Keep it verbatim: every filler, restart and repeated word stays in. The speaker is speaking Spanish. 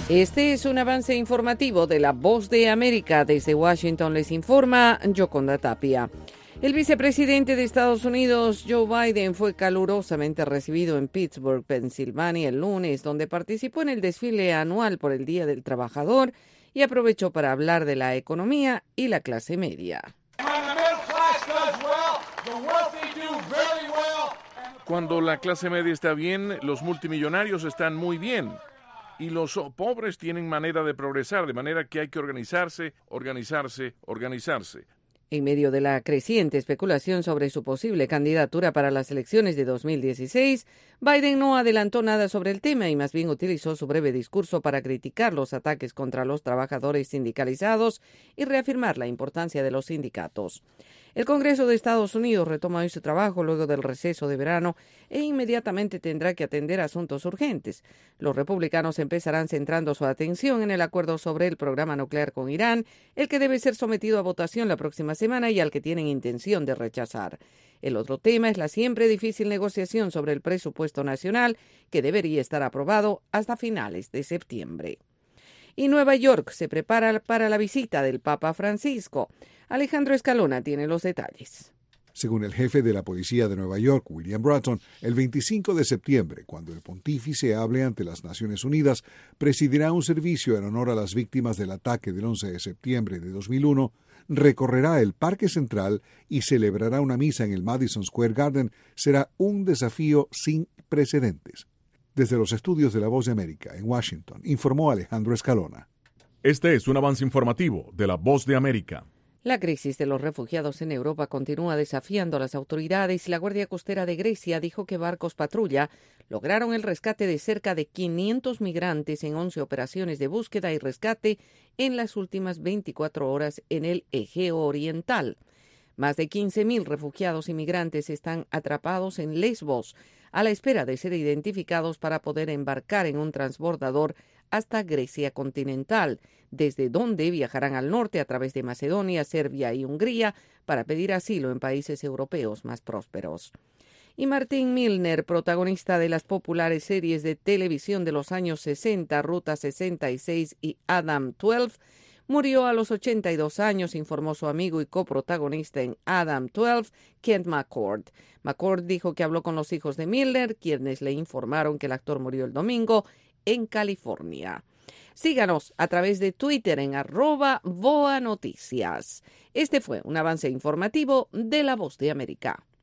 Este es un avance informativo de La Voz de América. Desde Washington les informa Yoconda Tapia. El vicepresidente de Estados Unidos, Joe Biden, fue calurosamente recibido en Pittsburgh, Pensilvania, el lunes, donde participó en el desfile anual por el Día del Trabajador y aprovechó para hablar de la economía y la clase media. Cuando la clase media está bien, los multimillonarios están muy bien. Y los pobres tienen manera de progresar, de manera que hay que organizarse, organizarse, organizarse. En medio de la creciente especulación sobre su posible candidatura para las elecciones de dos mil dieciséis, Biden no adelantó nada sobre el tema y más bien utilizó su breve discurso para criticar los ataques contra los trabajadores sindicalizados y reafirmar la importancia de los sindicatos. El Congreso de Estados Unidos retoma hoy su trabajo luego del receso de verano e inmediatamente tendrá que atender asuntos urgentes. Los republicanos empezarán centrando su atención en el acuerdo sobre el programa nuclear con Irán, el que debe ser sometido a votación la próxima semana y al que tienen intención de rechazar. El otro tema es la siempre difícil negociación sobre el presupuesto nacional, que debería estar aprobado hasta finales de septiembre. Y Nueva York se prepara para la visita del Papa Francisco. Alejandro Escalona tiene los detalles. Según el jefe de la policía de Nueva York, William Bratton, el veinticinco de septiembre, cuando el pontífice hable ante las Naciones Unidas, presidirá un servicio en honor a las víctimas del ataque del once de septiembre de dos mil uno, recorrerá el Parque Central y celebrará una misa en el Madison Square Garden. Será un desafío sin precedentes. Desde los estudios de La Voz de América, en Washington, informó Alejandro Escalona. Este es un avance informativo de La Voz de América. La crisis de los refugiados en Europa continúa desafiando a las autoridades y la Guardia Costera de Grecia dijo que barcos patrulla lograron el rescate de cerca de quinientos migrantes en once operaciones de búsqueda y rescate en las últimas veinticuatro horas en el Egeo Oriental. Más de quince mil refugiados y migrantes están atrapados en Lesbos, a la espera de ser identificados para poder embarcar en un transbordador hasta Grecia continental, desde donde viajarán al norte a través de Macedonia, Serbia y Hungría para pedir asilo en países europeos más prósperos. Y Martin Milner, protagonista de las populares series de televisión de los años sesenta, Ruta sesenta y seis y Adam doce, murió a los ochenta y dos años, informó su amigo y coprotagonista en Adam doce, Kent McCord. McCord dijo que habló con los hijos de Milner, quienes le informaron que el actor murió el domingo en California. Síganos a través de Twitter en arroba Voa Noticias. Este fue un avance informativo de La Voz de América.